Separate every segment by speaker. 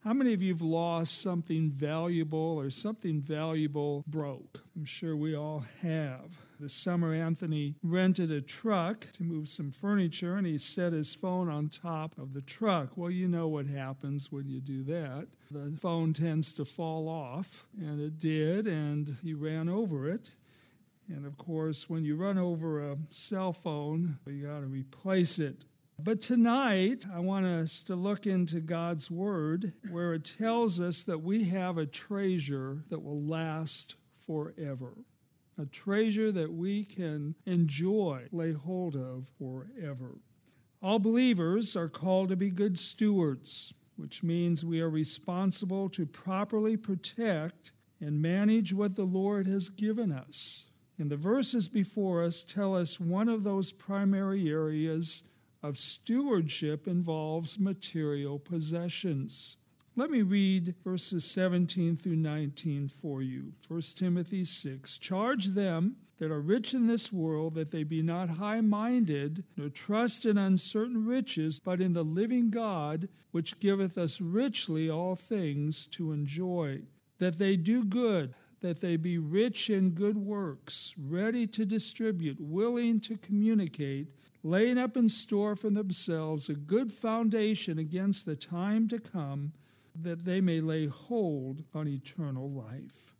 Speaker 1: How many of you have lost something valuable or something valuable broke? I'm sure we all have. This summer, Anthony rented a truck to move some furniture, and he set his phone on top of the truck. Well, you know what happens when you do that. The phone tends to fall off, and it did, and he ran over it. And, of course, when you run over a cell phone, you got to replace it. But tonight, I want us to look into God's Word, where it tells us that we have a treasure that will last forever. A treasure that we can enjoy, lay hold of forever. All believers are called to be good stewards, which means we are responsible to properly protect and manage what the Lord has given us. And the verses before us tell us one of those primary areas of stewardship involves material possessions. Let me read verses 17 through 19 for you. 1 Timothy 6, charge them that are rich in this world that they be not high-minded, nor trust in uncertain riches, but in the living God, which giveth us richly all things to enjoy. That they do good, that they be rich in good works, ready to distribute, willing to communicate, laying up in store for themselves a good foundation against the time to come, that they may lay hold on eternal life.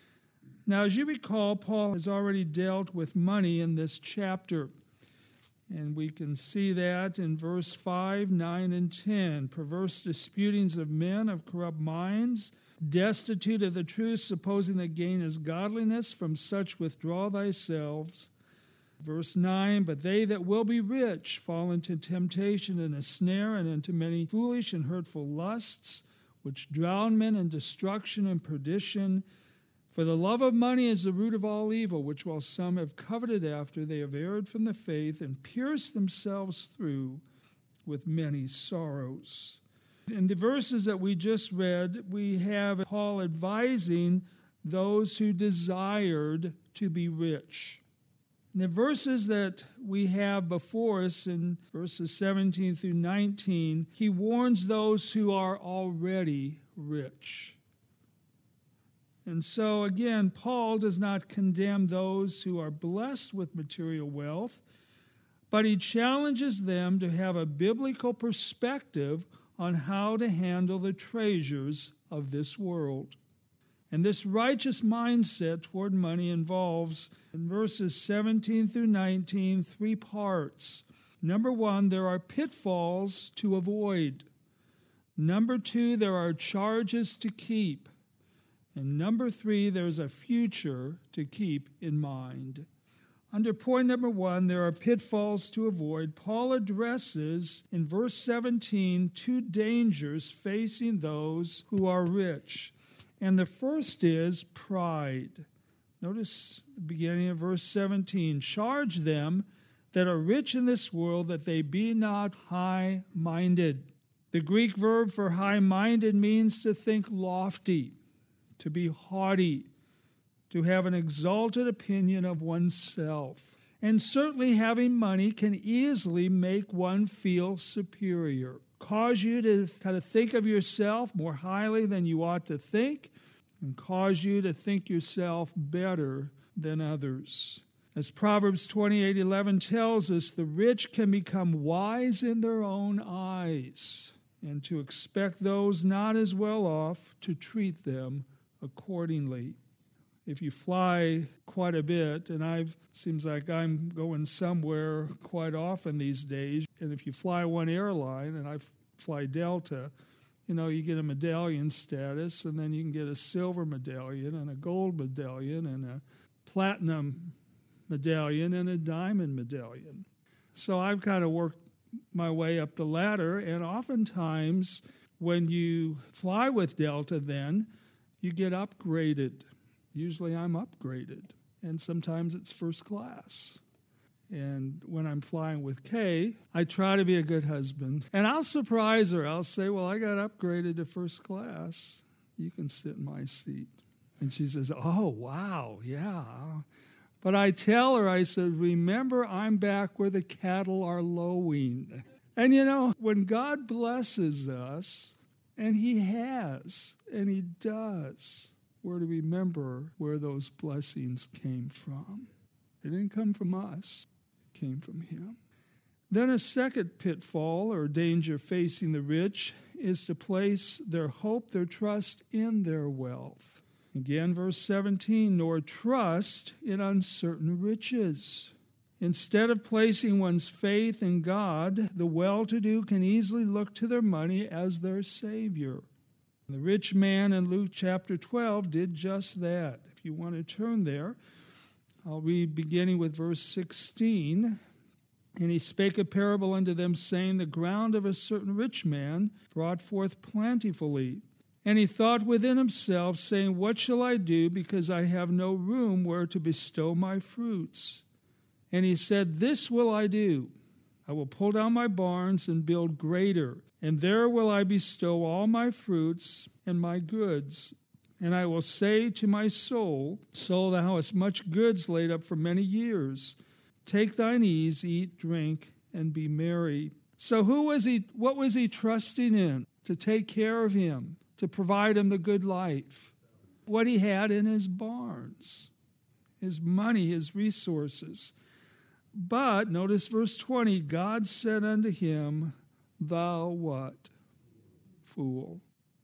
Speaker 1: Now, as you recall, Paul has already dealt with money in this chapter, and we can see that in verse 5, 9, and 10. Perverse disputings of men of corrupt minds, destitute of the truth, supposing that gain is godliness, from such withdraw thyself. Verse 9, but they that will be rich fall into temptation and a snare, and into many foolish and hurtful lusts, which drown men in destruction and perdition. For the love of money is the root of all evil, which while some have coveted after, they have erred from the faith and pierced themselves through with many sorrows. In the verses that we just read, we have Paul advising those who desired to be rich. In the verses that we have before us in verses 17 through 19, he warns those who are already rich. And so, again, Paul does not condemn those who are blessed with material wealth, but he challenges them to have a biblical perspective on how to handle the treasures of this world. And this righteous mindset toward money involves, in verses 17 through 19, 3 parts. Number 1, there are pitfalls to avoid. Number 2, there are charges to keep. And number 3, there's a future to keep in mind. Under point number 1, there are pitfalls to avoid. Paul addresses in verse 17 2 dangers facing those who are rich. And the first is pride. Notice the beginning of verse 17. Charge them that are rich in this world that they be not high-minded. The Greek verb for high-minded means to think lofty, to be haughty, to have an exalted opinion of oneself. And certainly having money can easily make one feel superior, cause you to kind of think of yourself more highly than you ought to think, and cause you to think yourself better than others. As Proverbs 28:11 tells us, the rich can become wise in their own eyes, and to expect those not as well off to treat them accordingly. If you fly quite a bit, and seems like I'm going somewhere quite often these days, and if you fly one airline, and I fly Delta, you get a medallion status, and then you can get a silver medallion and a gold medallion and a platinum medallion and a diamond medallion. So I've kind of worked my way up the ladder, and oftentimes when you fly with Delta then, you get upgraded. Usually I'm upgraded, and sometimes it's first class. And when I'm flying with Kay, I try to be a good husband. And I'll surprise her. I'll say, well, I got upgraded to first class. You can sit in my seat. And she says, oh, wow, yeah. But I tell her, I said, remember, I'm back where the cattle are lowing. And when God blesses us, And he has, and he does. We're to remember where those blessings came from. They didn't come from us. It came from him. Then a second pitfall or danger facing the rich is to place their hope, their trust in their wealth. Again, verse 17, nor trust in uncertain riches. Instead of placing one's faith in God, the well-to-do can easily look to their money as their savior. The rich man in Luke chapter 12 did just that. If you want to turn there, I'll read beginning with verse 16. And he spake a parable unto them, saying, the ground of a certain rich man brought forth plentifully. And he thought within himself, saying, what shall I do, because I have no room where to bestow my fruits? And he said, this will I do. I will pull down my barns and build greater, and there will I bestow all my fruits and my goods. And I will say to my soul, soul, thou hast much goods laid up for many years. Take thine ease, eat, drink, and be merry. So what was he trusting in? To take care of him, to provide him the good life. What he had in his barns, his money, his resources. But, notice verse 20, God said unto him, thou what? Fool.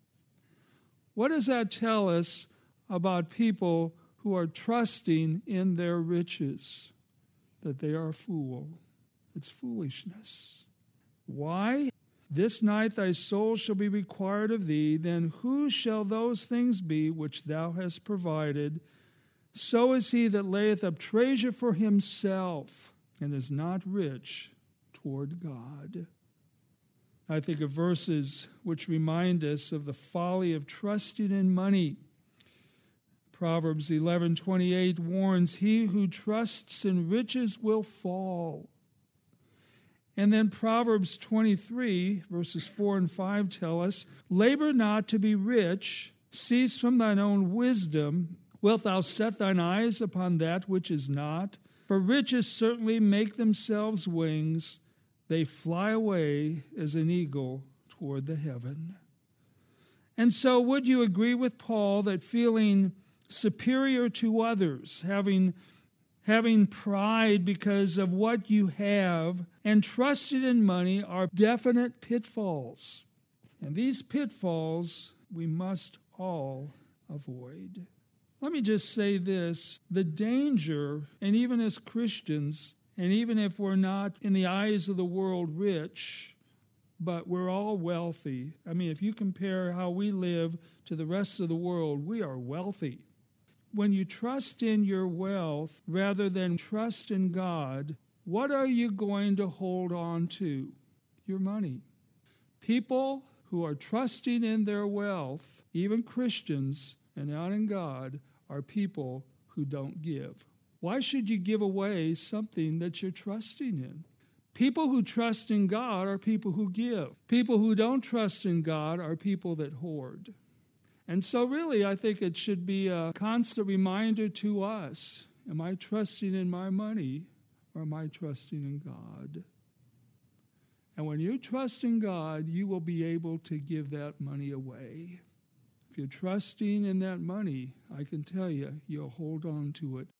Speaker 1: What does that tell us about people who are trusting in their riches? That they are a fool. It's foolishness. Why? This night thy soul shall be required of thee, then who shall those things be which thou hast provided? So is he that layeth up treasure for himself, and is not rich toward God. I think of verses which remind us of the folly of trusting in money. Proverbs 11:28 warns, he who trusts in riches will fall. And then Proverbs 23, verses 4 and 5 tell us, labor not to be rich, cease from thine own wisdom. Wilt thou set thine eyes upon that which is not? For riches certainly make themselves wings. They fly away as an eagle toward the heaven. And so would you agree with Paul that feeling superior to others, having pride because of what you have, and trusted in money are definite pitfalls. And these pitfalls we must all avoid. Let me just say this, the danger, and even as Christians, and even if we're not in the eyes of the world rich, but we're all wealthy. I mean, if you compare how we live to the rest of the world, we are wealthy. When you trust in your wealth rather than trust in God, what are you going to hold on to? Your money. People who are trusting in their wealth, even Christians and not in God, are people who don't give. Why should you give away something that you're trusting in? People who trust in God are people who give. People who don't trust in God are people that hoard. And so really, I think it should be a constant reminder to us, am I trusting in my money or am I trusting in God? And when you trust in God, you will be able to give that money away. If you're trusting in that money, I can tell you, you'll hold on to it.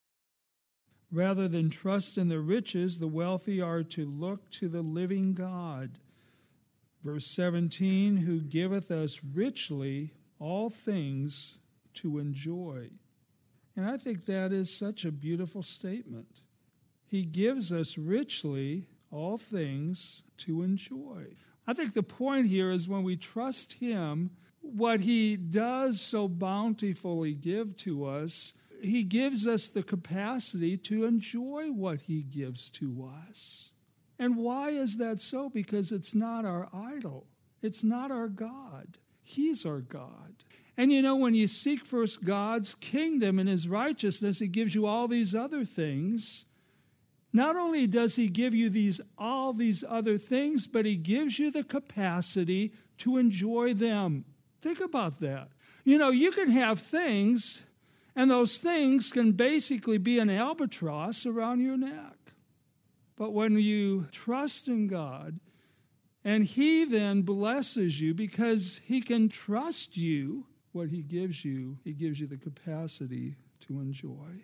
Speaker 1: Rather than trust in the riches, the wealthy are to look to the living God. Verse 17, who giveth us richly all things to enjoy. And I think that is such a beautiful statement. He gives us richly all things to enjoy. I think the point here is when we trust him, what he does so bountifully give to us, he gives us the capacity to enjoy what he gives to us. And why is that so? Because it's not our idol. It's not our God. He's our God. And you know, when you seek first God's kingdom and his righteousness, he gives you all these other things. Not only does he give you all these other things, but he gives you the capacity to enjoy them. Think about that. You know, you can have things, and those things can basically be an albatross around your neck. But when you trust in God And he then blesses you because he can trust you. What he gives you the capacity to enjoy.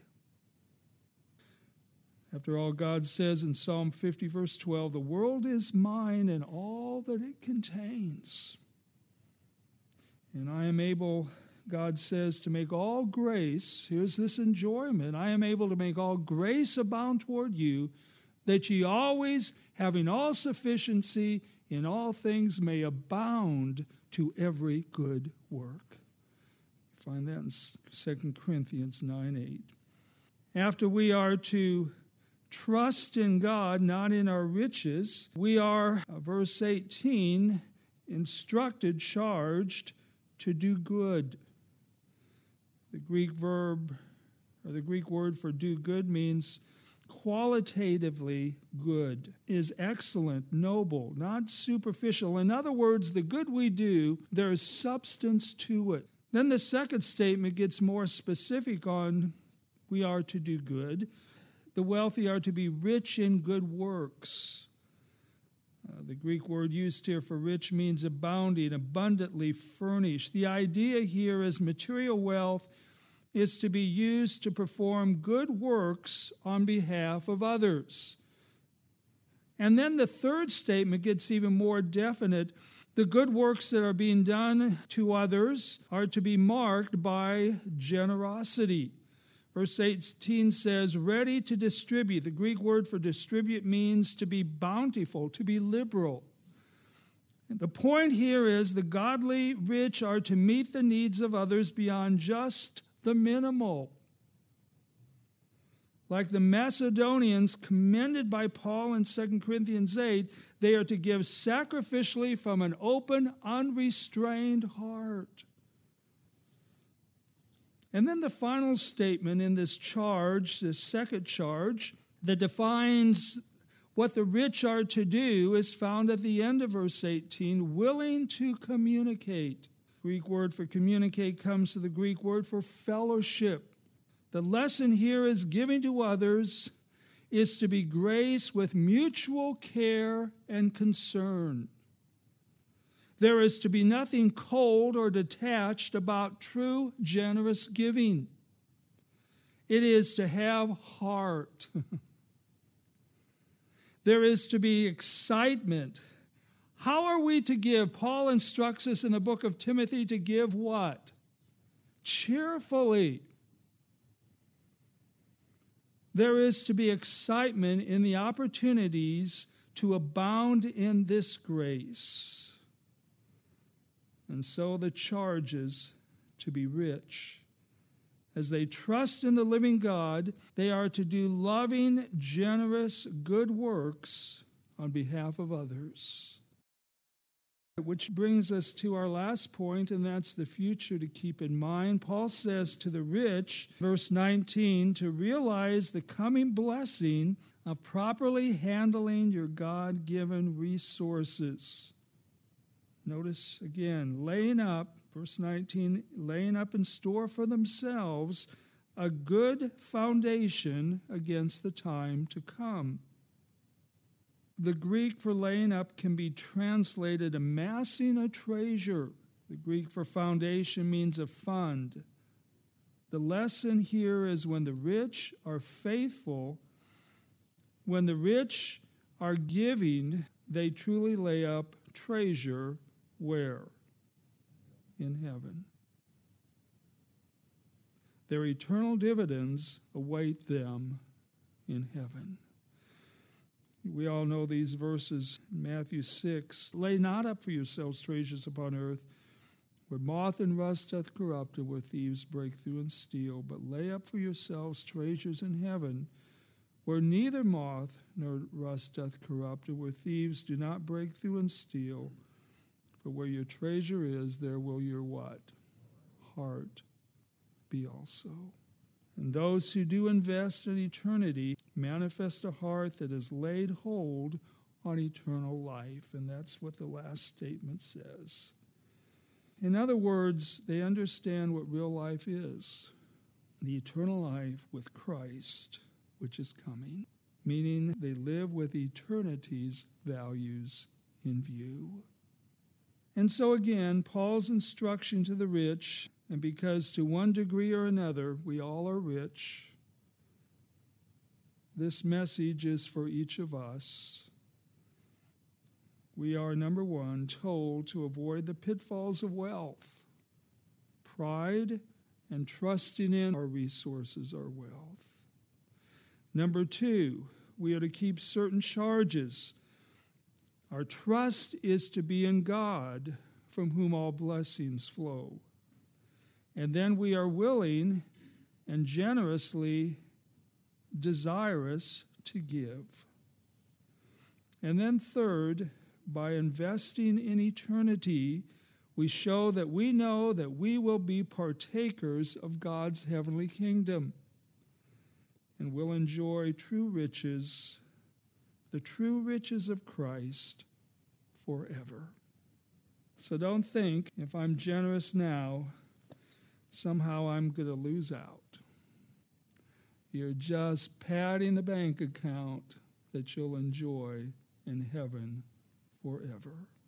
Speaker 1: After all, God says in Psalm 50, verse 12, the world is mine and all that it contains. And I am able, God says, to make all grace, here's this enjoyment, I am able to make all grace abound toward you, that ye always, having all sufficiency in all things, may abound to every good work. You find that in 2 Corinthians 9:8. After we are to trust in God, not in our riches, we are, verse 18, instructed, charged to do good. The Greek verb, or the Greek word for do good means qualitatively good, is excellent, noble, not superficial. In other words, the good we do, there is substance to it. Then the second statement gets more specific on we are to do good. The wealthy are to be rich in good works. The Greek word used here for rich means abounding, abundantly furnished. The idea here is material wealth is to be used to perform good works on behalf of others. And then the third statement gets even more definite. The good works that are being done to others are to be marked by generosity. Verse 18 says, ready to distribute. The Greek word for distribute means to be bountiful, to be liberal. And the point here is the godly rich are to meet the needs of others beyond just the minimal. Like the Macedonians commended by Paul in 2 Corinthians 8, they are to give sacrificially from an open, unrestrained heart. And then the final statement in this charge, this second charge, that defines what the rich are to do is found at the end of verse 18, willing to communicate. Greek word for communicate comes to the Greek word for fellowship. The lesson here is giving to others is to be grace with mutual care and concern. There is to be nothing cold or detached about true, generous giving. It is to have heart. There is to be excitement. How are we to give? Paul instructs us in the book of Timothy to give what? Cheerfully. There is to be excitement in the opportunities to abound in this grace. And so the charge is to be rich. As they trust in the living God, they are to do loving, generous, good works on behalf of others. Which brings us to our last point, and that's the future to keep in mind. Paul says to the rich, verse 19, to realize the coming blessing of properly handling your God-given resources. Notice again, laying up, verse 19, laying up in store for themselves a good foundation against the time to come. The Greek for laying up can be translated amassing a treasure. The Greek for foundation means a fund. The lesson here is when the rich are faithful, when the rich are giving, they truly lay up treasure where? In heaven. Their eternal dividends await them in heaven. We all know these verses. Matthew 6, lay not up for yourselves treasures upon earth, where moth and rust doth corrupt, and where thieves break through and steal. But lay up for yourselves treasures in heaven, where neither moth nor rust doth corrupt, and where thieves do not break through and steal. For where your treasure is, there will your what? Heart be also. And those who do invest in eternity manifest a heart that has laid hold on eternal life. And that's what the last statement says. In other words, they understand what real life is. The eternal life with Christ, which is coming. Meaning they live with eternity's values in view. And so again, Paul's instruction to the rich, and because to one degree or another we all are rich, this message is for each of us. We are, number one, told to avoid the pitfalls of wealth, pride, and trusting in our resources, our wealth. Number two, we are to keep certain charges. Our trust is to be in God, from whom all blessings flow. And then we are willing and generously desirous to give. And then third, by investing in eternity, we show that we know that we will be partakers of God's heavenly kingdom and will enjoy true riches, the true riches of Christ forever. So don't think if I'm generous now, somehow I'm going to lose out. You're just padding the bank account that you'll enjoy in heaven forever.